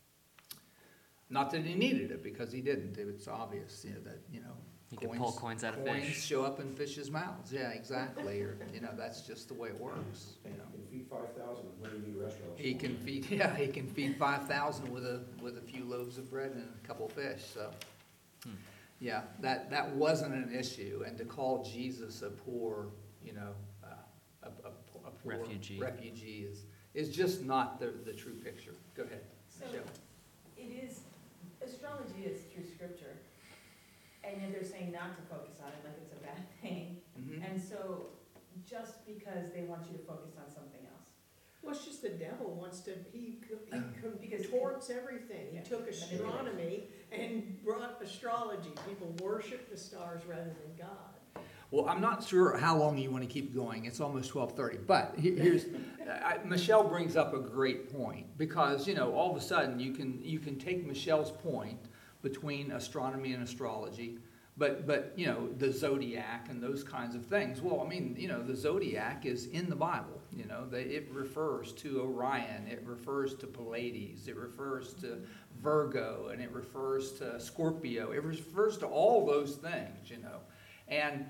Not that he needed it, because he didn't. It's obvious, you know, that, you know, You can pull coins out of coins fish. show up in fish's mouths. Yeah, exactly. Or, you know, that's just the way it works, you know. You can feed 5,000 when you need restaurants. He can feed, yeah, he can feed 5,000 with a few loaves of bread and a couple of fish. So, yeah, that wasn't an issue. And to call Jesus a poor, you know, a poor refugee is just not the true picture. Go ahead, So, Michelle. astrology is through scripture, and yet they're saying not to focus on it like it's a bad thing. Mhm. And so, just because they want you to focus on something else. Well, it's just the devil wants to, he Because- contorts everything. He Yeah. took astronomy and brought astrology. People worship the stars rather than God. Well, I'm not sure how long you want to keep going. It's almost 12:30. But here's, Michelle brings up a great point because, you know, all of a sudden you can take Michelle's point between astronomy and astrology, but you know, the zodiac and those kinds of things. Well, I mean, you know, the zodiac is in the Bible. You know, it refers to Orion, it refers to Pleiades, it refers to Virgo, and it refers to Scorpio. It refers to all those things, you know. And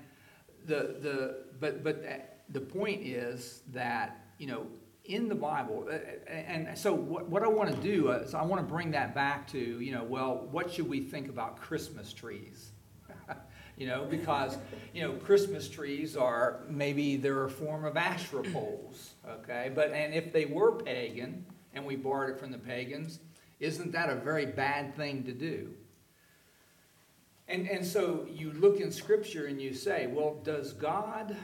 the point is that, you know, in the Bible, and so what I want to do is I want to bring that back to, you know, well, what should we think about Christmas trees? You know, because, you know, Christmas trees are, maybe they're a form of Asherah poles, okay? And if they were pagan, and we borrowed it from the pagans, isn't that a very bad thing to do? And so you look in Scripture and you say, well, does God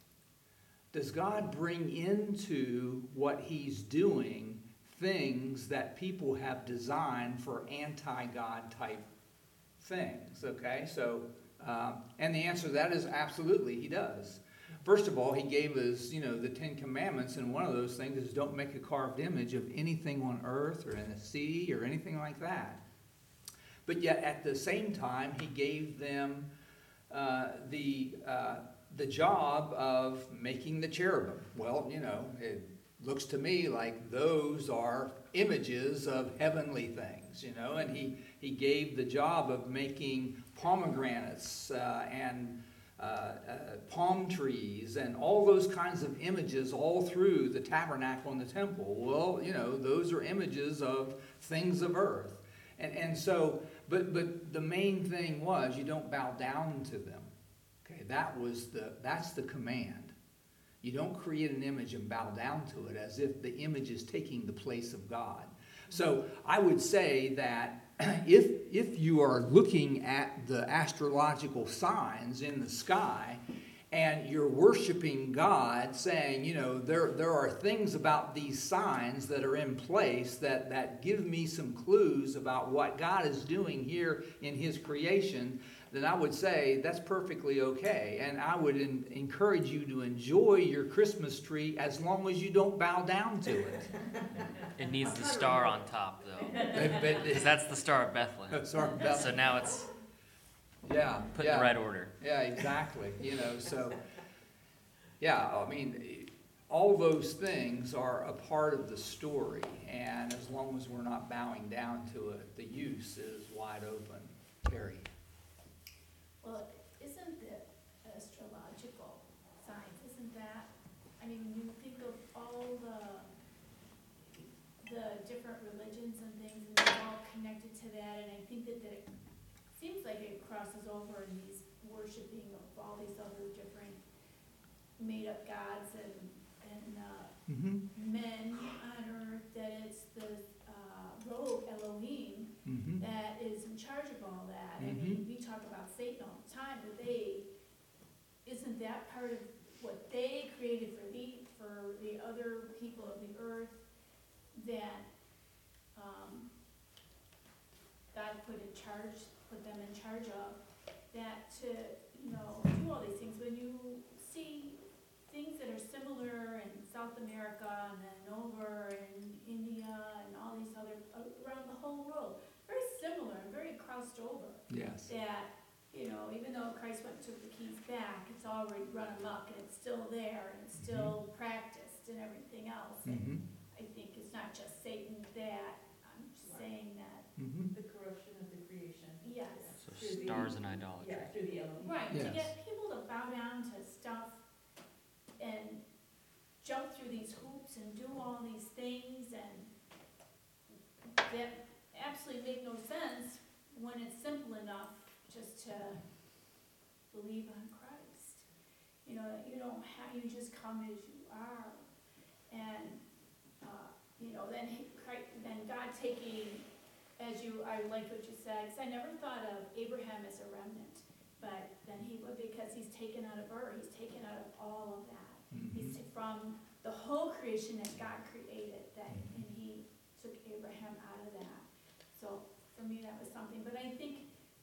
bring into what he's doing things that people have designed for anti-God type things, okay? So, and the answer to that is absolutely, he does. First of all, he gave us, you know, the 10 Commandments, and one of those things is don't make a carved image of anything on earth or in the sea or anything like that. But yet, at the same time, he gave them the job of making the cherubim. Well, you know, it looks to me like those are images of heavenly things, you know, and he gave the job of making pomegranates and palm trees and all those kinds of images all through the tabernacle and the temple. Well, you know, those are images of things of earth. And so, but the main thing was you don't bow down to them. Okay, that's the command. You don't create an image and bow down to it as if the image is taking the place of God. So I would say that if you are looking at the astrological signs in the sky and you're worshiping God, saying, you know, there are things about these signs that are in place that give me some clues about what God is doing here in his creation, then I would say that's perfectly okay. And I would encourage you to enjoy your Christmas tree as long as you don't bow down to it. It needs the star on top, though, because that's the Star of Bethlehem. Sorry, So now it's yeah, put in yeah. the right order. Yeah, exactly. You know, so, yeah, I mean, all those things are a part of the story, and as long as we're not bowing down to it, the use is wide open. Terry? Well, isn't the astrological signs, isn't that, I mean, when you think of all the different religions and things, and they're all connected to that, and I think that it seems like it crosses over in these worshiping of all these other different made-up gods and men on earth, that it's the rogue Elohim that is in charge of all that. I mean, we talk about Satan all the time, but isn't that part of what they created for the other people of the earth that God put them in charge of, that to, you know, do all these things. When you see things that are similar in South America and then over in India and all these other, around the whole world, very similar and very crossed over. Yes. That, you know, even though Christ went and took the keys back, it's already run amok and it's still there and it's still practiced and everything else. And I think it's not just Satan that, I'm saying that, The corruption of the creation. yes. So stars and idolatry. Yeah, through the Elohim. Right, to Yes. get people to bow down to stuff and jump through these hoops and do all these things and that absolutely make no sense when it's simple enough just to believe on Christ. You know, you don't have, you just come as you are. And, you know, then God taking, I like what you said, because I never thought of Abraham as a remnant, but then he would, because he's taken out of Ur, he's taken out of all of that. He's from the whole creation that God created. for me, that was something, but I think,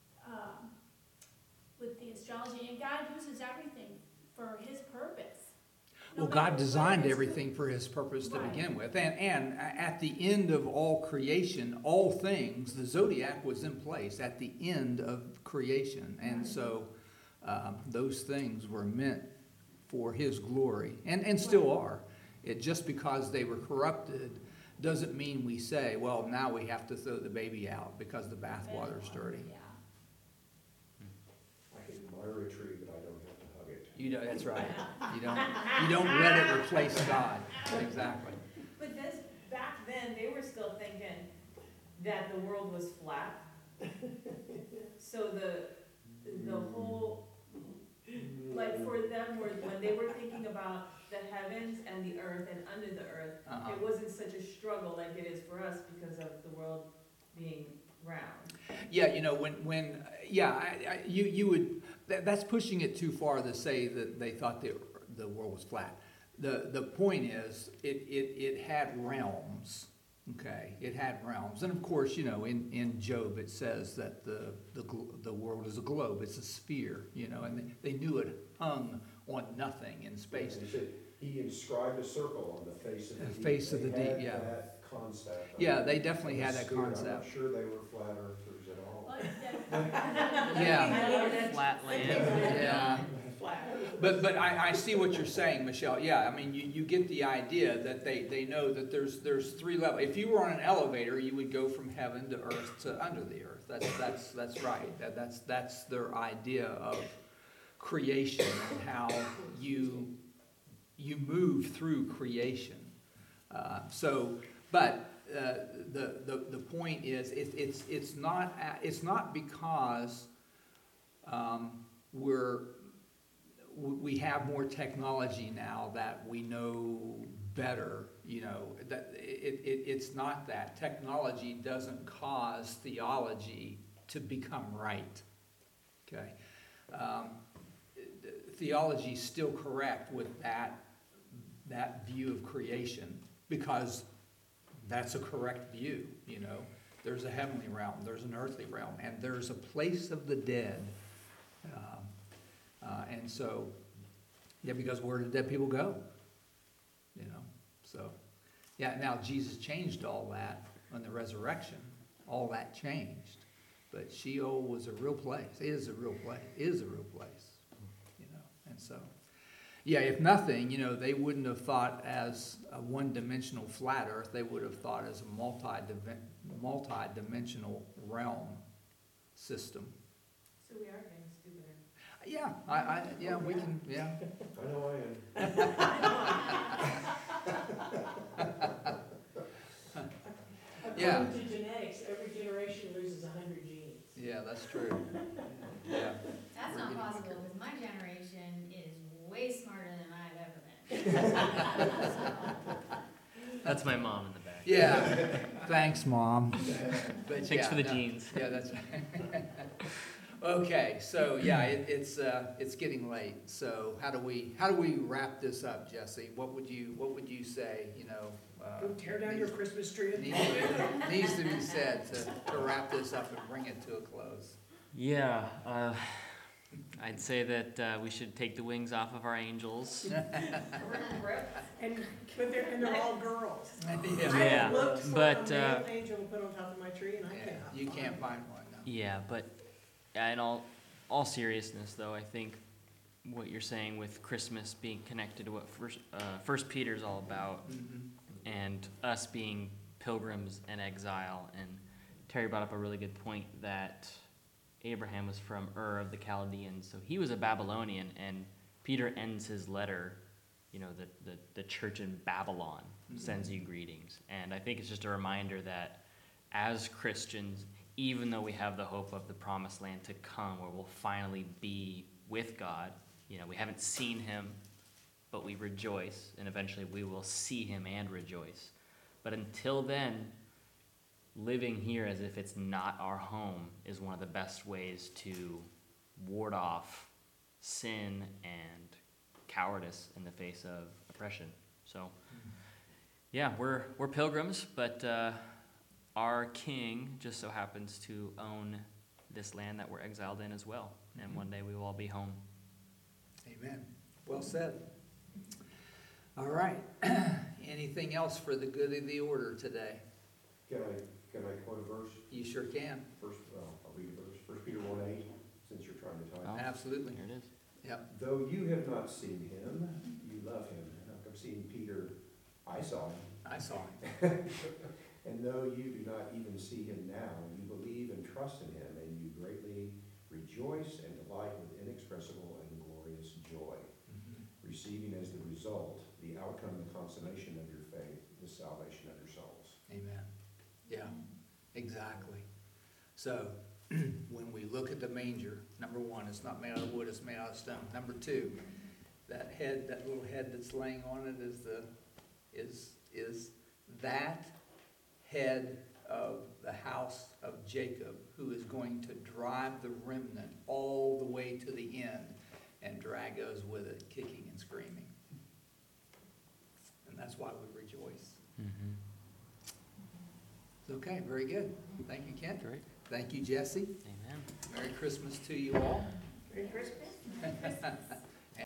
with the astrology, and God uses everything for his purpose. No Well, matter God what designed it's everything for his purpose to Right. begin with. And at the end of all creation, all things, the zodiac was in place at the end of creation. And Right. so those things were meant for his glory and still Right. are. It just because they were corrupted doesn't mean we say, well, now we have to throw the baby out because the bathwater's dirty. Yeah. I can admire a tree, but I don't have to hug it. You know, that's right. You don't let it replace God. Exactly. But this, back then, they were still thinking that the world was flat. So the whole, like for them, when they were thinking about the heavens and the earth and under the earth, Uh-huh. it wasn't such a struggle like it is for us because of the world being round. Yeah, you know, you would, that's pushing it too far to say that they thought the world was flat. The point is, it had realms, okay? It had realms. And of course, you know, in Job, it says that the world is a globe, it's a sphere, you know, and they knew it hung on nothing in space. And he said, he inscribed a circle on the face of the The deep. face of the They deep, had yeah. that concept. Yeah, they definitely had that Sphere. I'm not concept. sure they were flat earthers at all. Well, that- Yeah, Flat land. yeah. Flat. But I see what you're saying, Michelle. Yeah, I mean, you get the idea that they know that there's three levels. If you were on an elevator, you would go from heaven to earth to under the earth. That's right. That's their idea of creation and how you move through creation. But the point is, it's not because we have more technology now that we know better. You know, that it's not that technology doesn't cause theology to become right. Okay, theology is still correct with that view of creation because that's a correct view. You know, there's a heavenly realm, there's an earthly realm, and there's a place of the dead. And so, yeah, because where did dead people go? You know, so, yeah, now Jesus changed all that on the resurrection. All that changed. But Sheol was a real place. It is a real place. It is a real place. You know, and so, yeah, if nothing, you know, they wouldn't have thought as a one-dimensional flat earth. They would have thought as a multi-dimensional realm system. So we are getting stupider. Yeah, we can, yeah. I know I am. Yeah. According to genetics, every generation loses 100 genes. Yeah, that's true. Yeah. That's We're not getting- possible, because my generation is way smarter than I've ever been. That's my mom in the back. Yeah. Thanks, Mom. But Thanks yeah, for the no, genes. Yeah, that's right. Okay, so yeah, it's getting late. So how do we wrap this up, Jesse? What would you say? You know, Go tear down your Christmas tree. needs to be said to wrap this up and bring it to a close. Yeah, I'd say that we should take the wings off of our angels. But they're all girls. Yeah. I Yeah, have looked for but, a male angel to put on top of my tree, and I Yeah, cannot. you find can't one. find one. No. Yeah, but in all seriousness, though, I think what you're saying with Christmas being connected to what First Peter is all about, Mhm. and us being pilgrims in exile. And Terry brought up a really good point that Abraham was from Ur of the Chaldeans, so he was a Babylonian, and Peter ends his letter, you know, the church in Babylon sends you greetings. And I think it's just a reminder that as Christians, even though we have the hope of the promised land to come, where we'll finally be with God, you know, we haven't seen him, but we rejoice, and eventually we will see him and rejoice. But until then, living here as if it's not our home is one of the best ways to ward off sin and cowardice in the face of oppression. So, yeah, we're pilgrims, but our king just so happens to own this land that we're exiled in as well. And one day we will all be home. Amen. Well said. All right. Anything else for the good of the order today? Can I quote a verse? You sure can. First, I'll read a verse, 1 Peter 1:8, since you're trying to type. Oh. Absolutely. Here it is. Yep. Though you have not seen him, you love him. I've seen Peter, I saw him. I saw it. And though you do not even see him now, you believe and trust in him, and you greatly rejoice and delight with inexpressible and glorious joy, receiving as the result the outcome and consummation of your faith, the salvation of your souls. Amen. Yeah, exactly. So, when we look at the manger, number one, it's not made out of wood, it's made out of stone. Number two, that head, that little head that's laying on it is that head of the house of Jacob, who is going to drive the remnant all the way to the end and drag us with it, kicking and screaming. And that's why we rejoice. Okay, very good. Thank you, Kent. Great. Thank you, Jesse. Amen. Merry Christmas to you all. Merry Christmas.